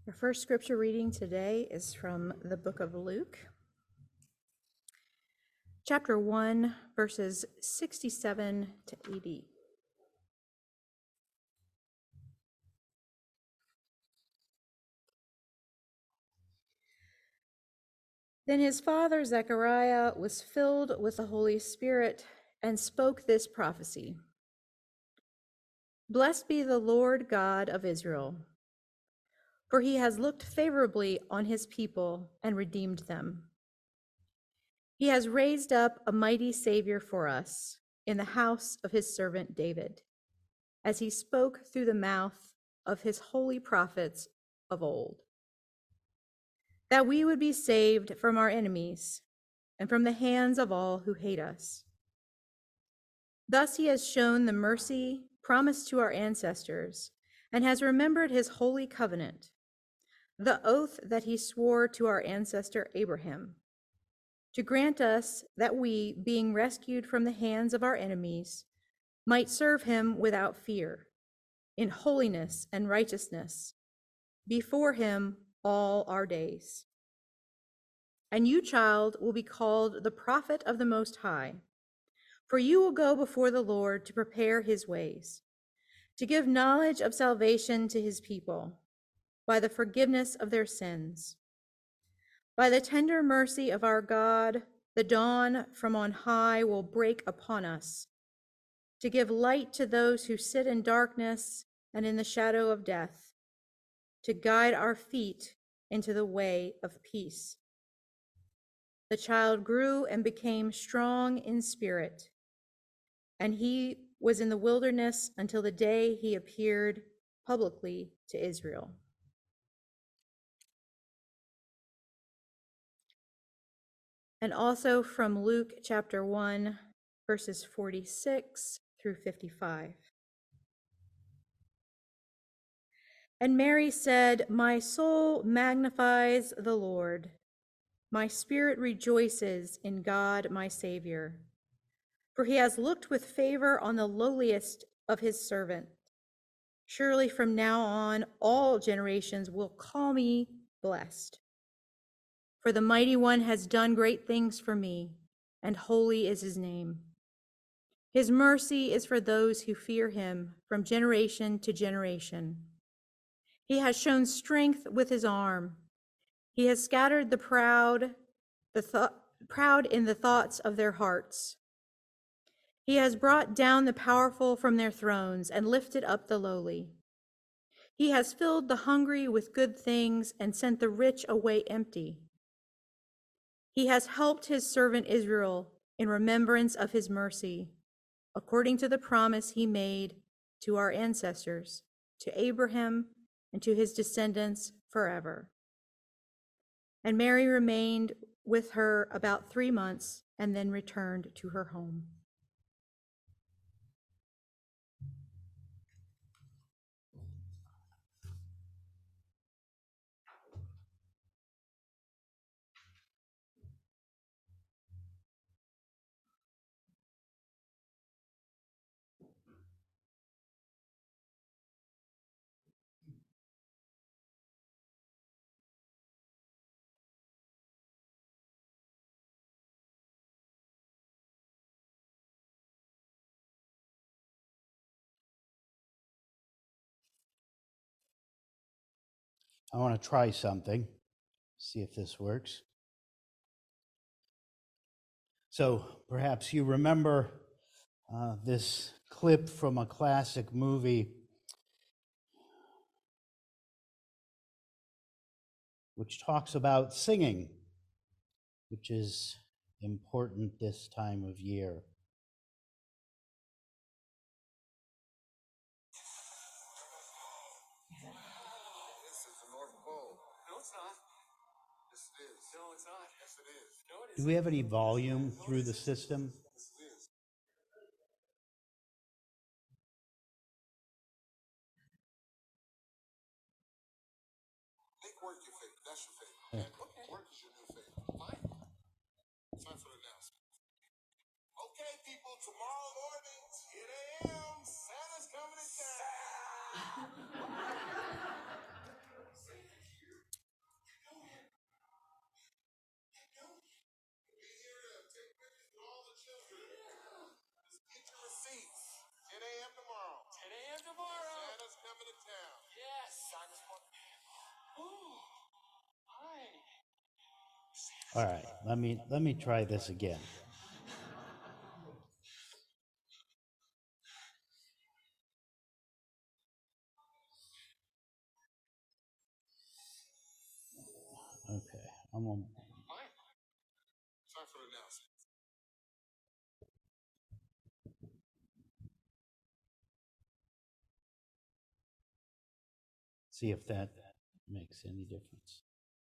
Our first scripture reading today is from the book of Luke, chapter 1, verses 67 to 80. Then his father Zechariah was filled with the Holy Spirit and spoke this prophecy. Blessed be the Lord God of Israel, for he has looked favorably on his people and redeemed them. He has raised up a mighty Savior for us in the house of his servant David, as he spoke through the mouth of his holy prophets of old, that we would be saved from our enemies and from the hands of all who hate us. Thus he has shown the mercy promised to our ancestors and has remembered his holy covenant, the oath that he swore to our ancestor Abraham, to grant us that we, being rescued from the hands of our enemies, might serve him without fear, in holiness and righteousness, before him all our days. And you, child, will be called the prophet of the Most High, for you will go before the Lord to prepare his ways, to give knowledge of salvation to his people, by the forgiveness of their sins. By the tender mercy of our God, the dawn from on high will break upon us, to give light to those who sit in darkness and in the shadow of death, to guide our feet into the way of peace. The child grew and became strong in spirit, and he was in the wilderness until the day he appeared publicly to Israel. And also from Luke chapter 1, verses 46 through 55. And Mary said, "My soul magnifies the Lord. My spirit rejoices in God my Savior, for he has looked with favor on the lowliest of his servant. Surely from now on, all generations will call me blessed. For the Mighty One has done great things for me, and holy is his name. His mercy is for those who fear him from generation to generation. He has shown strength with his arm. He has scattered the proud, proud in the thoughts of their hearts. He has brought down the powerful from their thrones and lifted up the lowly. He has filled the hungry with good things and sent the rich away empty. He has helped his servant Israel in remembrance of his mercy, according to the promise he made to our ancestors, to Abraham and to his descendants forever." And Mary remained with her about 3 months and then returned to her home. I want to try something, see if this works. So perhaps you remember this clip from a classic movie which talks about singing, which is important this time of year. This is the North Pole. No, it's not. Yes, it is. No, it's not. Yes, it is. No, it Do isn't. we have any volume through the system? Yes, it is. Make work your favorite. That's your favorite. Okay. Work is your new favorite. Fine. Time for the announcement. Okay, people, tomorrow morning, 10 a.m., Santa's coming to town. All right, let me try this again. Okay, I'm on. Fine. Time for the announcement. See if that makes any difference.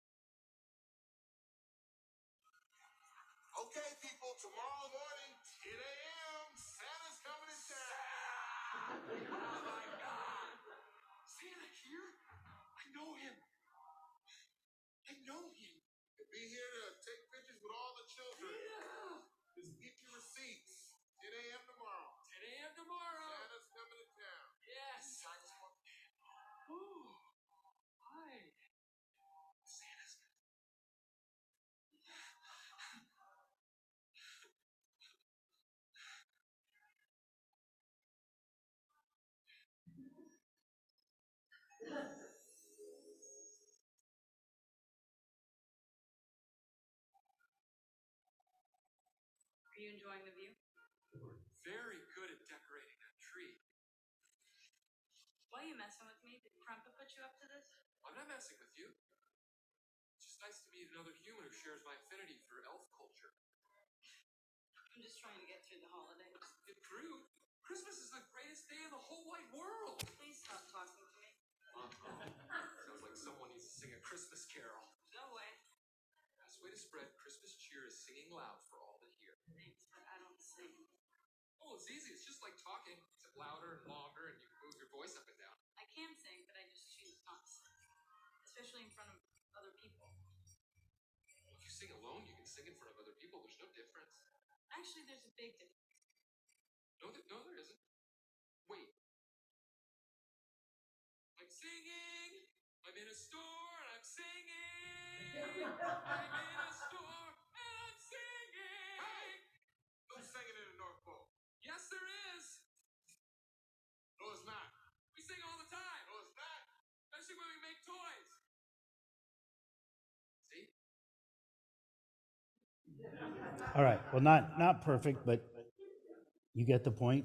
Okay, people, tomorrow morning, 10 a.m., Santa's coming to town. Oh my God! Santa here? I know him. I know him. He'll be here to take pictures with all the children. Yeah. Just keep your receipts. 10 a.m. tomorrow. 10 a.m. tomorrow. Santa's coming to town. Yes. Ooh. Hi. Santa's. Are you enjoying the view? Very good at decorating a tree. Why are you messing with me? Did Crumpet put you up to this? I'm not messing with you. It's just nice to meet another human who shares my affinity for elf culture. I'm just trying to get through the holidays. It proved Christmas is the greatest day in the whole wide world. Please stop talking to me. Sounds like someone needs to sing a Christmas carol. No way. Best way to spread Christmas cheer is singing loud for all to hear. Thanks, but I don't sing. Oh, it's easy. It's just like talking, except louder and longer, and you move your voice up and down. I can sing, but I just choose not to sing. Especially in front of other people. If you sing alone, you can sing in front of other people. There's no difference. Actually, there's a big difference. No, there isn't. Wait. I'm singing. I'm in a store and I'm singing. I'm in a store and I'm singing. Hey! Who's singing in the North Pole? Yes, there is. No, it's not. We sing all the time. No, it's not. Especially when we make toys. See? All right, well, not perfect, but you get the point.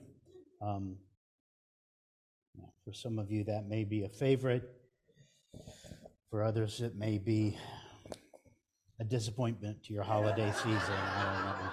For some of you, that may be a favorite. For others, it may be a disappointment to your holiday season. I don't know.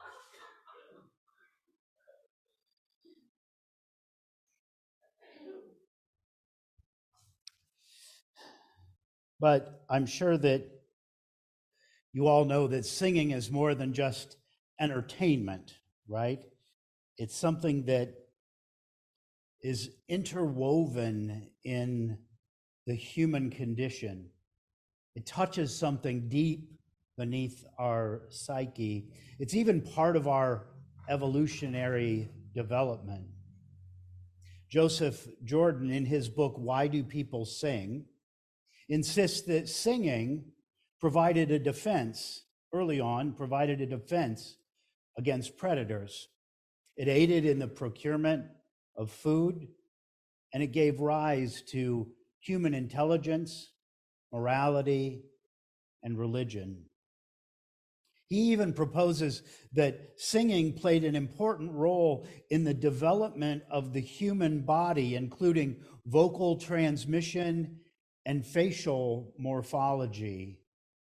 But I'm sure that you all know that singing is more than just entertainment, right? It's something that is interwoven in the human condition. It touches something deep beneath our psyche. It's even part of our evolutionary development. Joseph Jordan, in his book, Why Do People Sing?, insists that singing provided a defense, early on, provided a defense against predators. It aided in the procurement of food, and it gave rise to human intelligence, morality, and religion. He even proposes that singing played an important role in the development of the human body, including vocal transmission and facial morphology.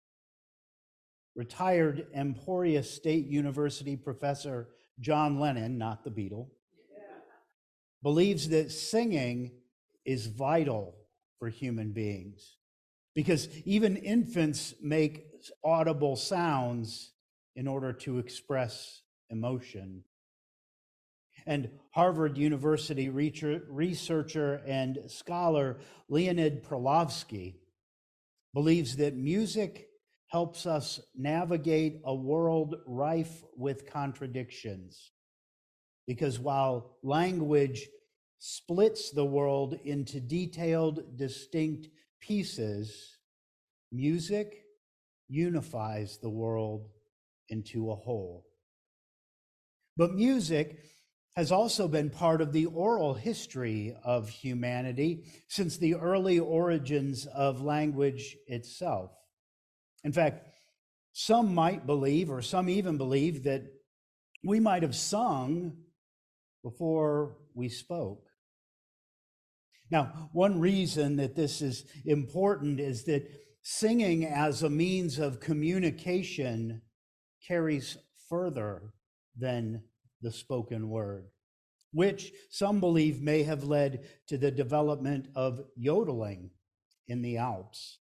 Retired Emporia State University professor John Lennon, not the Beatle, believes that singing is vital for human beings because even infants make audible sounds in order to express emotion. And Harvard University researcher and scholar Leonid Perlovsky believes that music helps us navigate a world rife with contradictions. Because while language splits the world into detailed, distinct pieces, music unifies the world into a whole. But music has also been part of the oral history of humanity since the early origins of language itself. In fact, Some might believe, or some even believe, that we might have sung before we spoke. Now, one reason that this is important is that singing as a means of communication carries further than the spoken word, which some believe may have led to the development of yodeling in the Alps.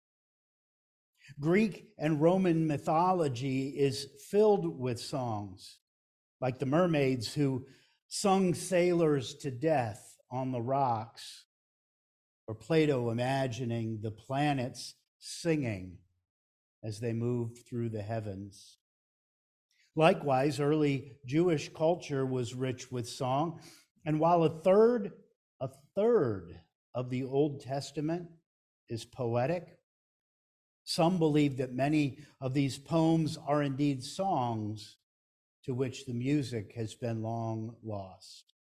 Greek and Roman mythology is filled with songs, like the mermaids who sung sailors to death on the rocks, or Plato imagining the planets singing as they moved through the heavens. Likewise, early Jewish culture was rich with song, and while a third of the Old Testament is poetic, some believe that many of these poems are indeed songs to which the music has been long lost.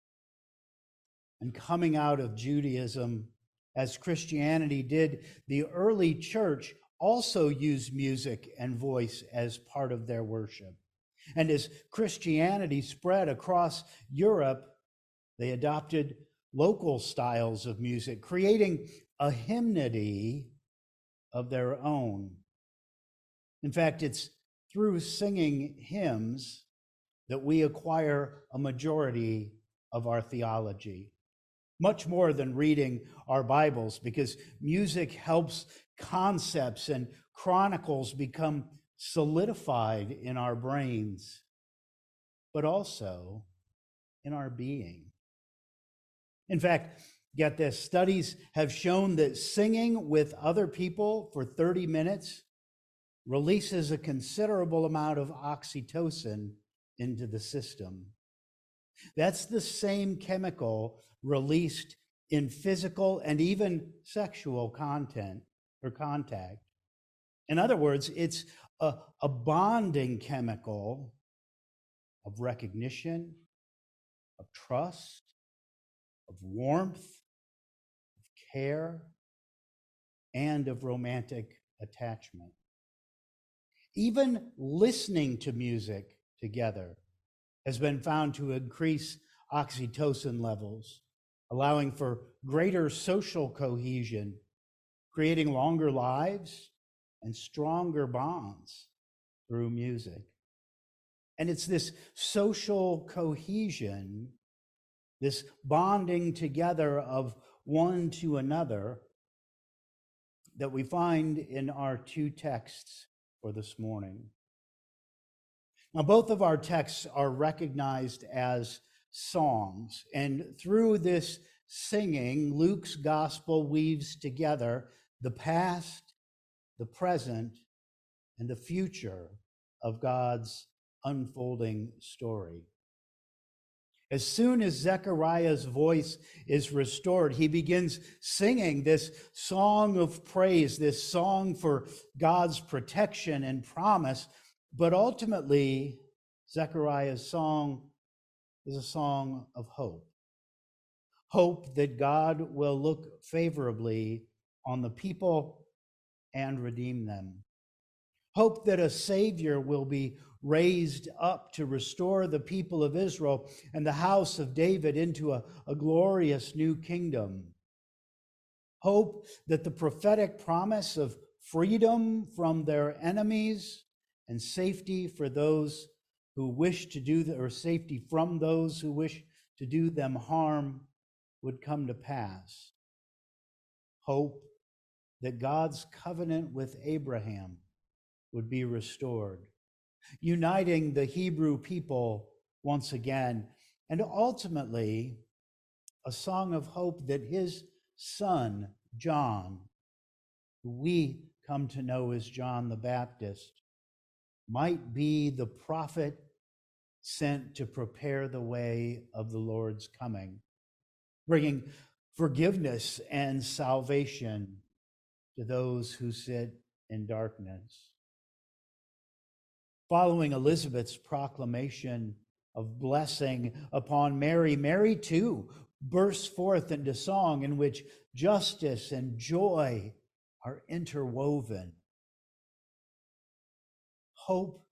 And coming out of Judaism, as Christianity did, the early church also used music and voice as part of their worship. And as Christianity spread across Europe, they adopted local styles of music, creating a hymnody of their own. In fact, it's through singing hymns that we acquire a majority of our theology, much more than reading our Bibles, because music helps concepts and chronicles become solidified in our brains, but also in our being. In fact, get this, studies have shown that singing with other people for 30 minutes releases a considerable amount of oxytocin into the system. That's the same chemical released in physical and even sexual contact. In other words, it's a bonding chemical of recognition, of trust, of warmth, of care, and of romantic attachment. Even listening to music together has been found to increase oxytocin levels, allowing for greater social cohesion, creating longer lives and stronger bonds through music. And it's this social cohesion, this bonding together of one to another, that we find in our two texts for this morning. Now, both of our texts are recognized as songs, and through this singing, Luke's gospel weaves together the past, the present, and the future of God's unfolding story. As soon as Zechariah's voice is restored, he begins singing this song of praise, this song for God's protection and promise. But ultimately, Zechariah's song is a song of hope. Hope that God will look favorably on the people and redeem them. Hope that a Savior will be raised up to restore the people of Israel and the house of David into a glorious new kingdom. Hope that the prophetic promise of freedom from their enemies and safety for those who wish to do, or safety from those who wish to do them harm, would come to pass. Hope that God's covenant with Abraham would be restored, uniting the Hebrew people once again, and ultimately a song of hope that his son, John, who we come to know as John the Baptist, might be the prophet sent to prepare the way of the Lord's coming, bringing forgiveness and salvation to those who sit in darkness. Following Elizabeth's proclamation of blessing upon Mary, Mary too bursts forth into song in which justice and joy are interwoven. hope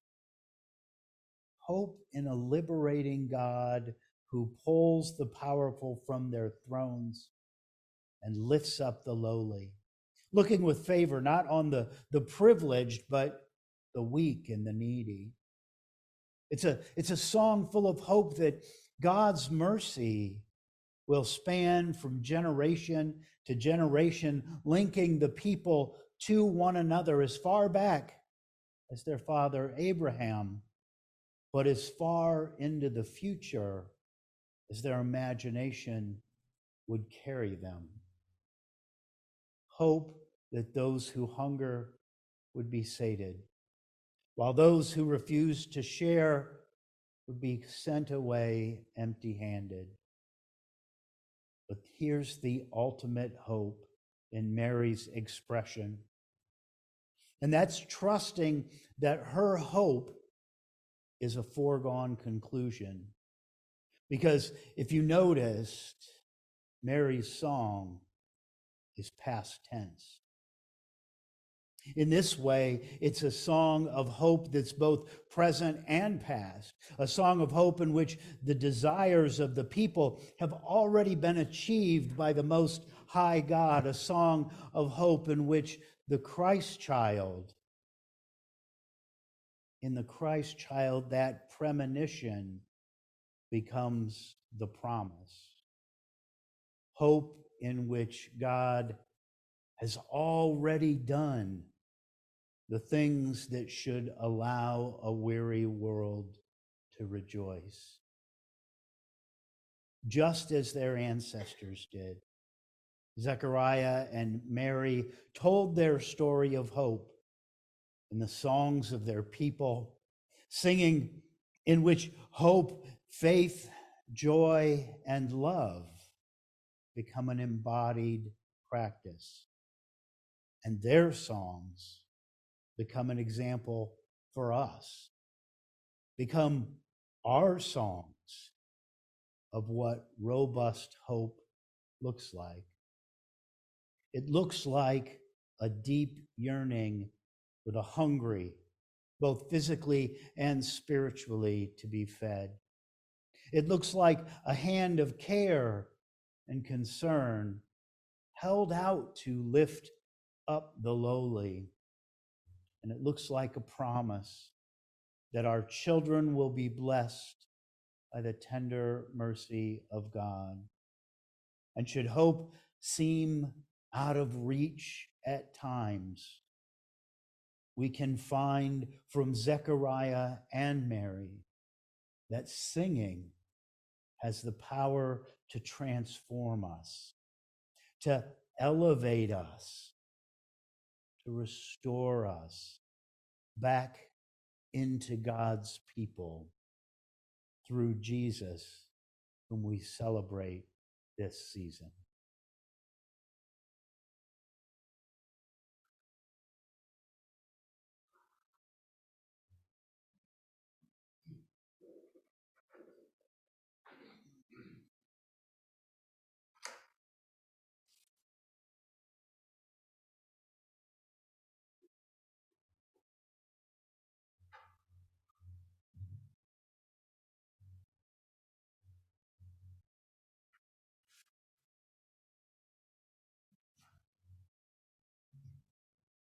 in a liberating God who pulls the powerful from their thrones and lifts up the lowly, looking with favor not on the privileged, but the weak and the needy. It's a song full of hope that God's mercy will span from generation to generation, linking the people to one another as far back as their father Abraham, but as far into the future as their imagination would carry them. Hope that those who hunger would be sated, while those who refuse to share would be sent away empty-handed. But here's the ultimate hope in Mary's expression, and that's trusting that her hope is a foregone conclusion. Because if you noticed, Mary's song is past tense. In this way, it's a song of hope that's both present and past, a song of hope in which the desires of the people have already been achieved by the Most High God, a song of hope in which the Christ child, in the Christ child, that premonition becomes the promise. Hope in which God has already done the things that should allow a weary world to rejoice, just as their ancestors did. Zechariah and Mary told their story of hope in the songs of their people, singing in which hope, faith, joy, and love become an embodied practice. And their songs become an example for us, become our songs of what robust hope looks like. It looks like a deep yearning for the hungry, both physically and spiritually, to be fed. It looks like a hand of care and concern held out to lift up the lowly. And it looks like a promise that our children will be blessed by the tender mercy of God. And should hope seem out of reach at times, we can find from Zechariah and Mary that singing has the power to transform us, to elevate us, to restore us back into God's people through Jesus, whom we celebrate this season.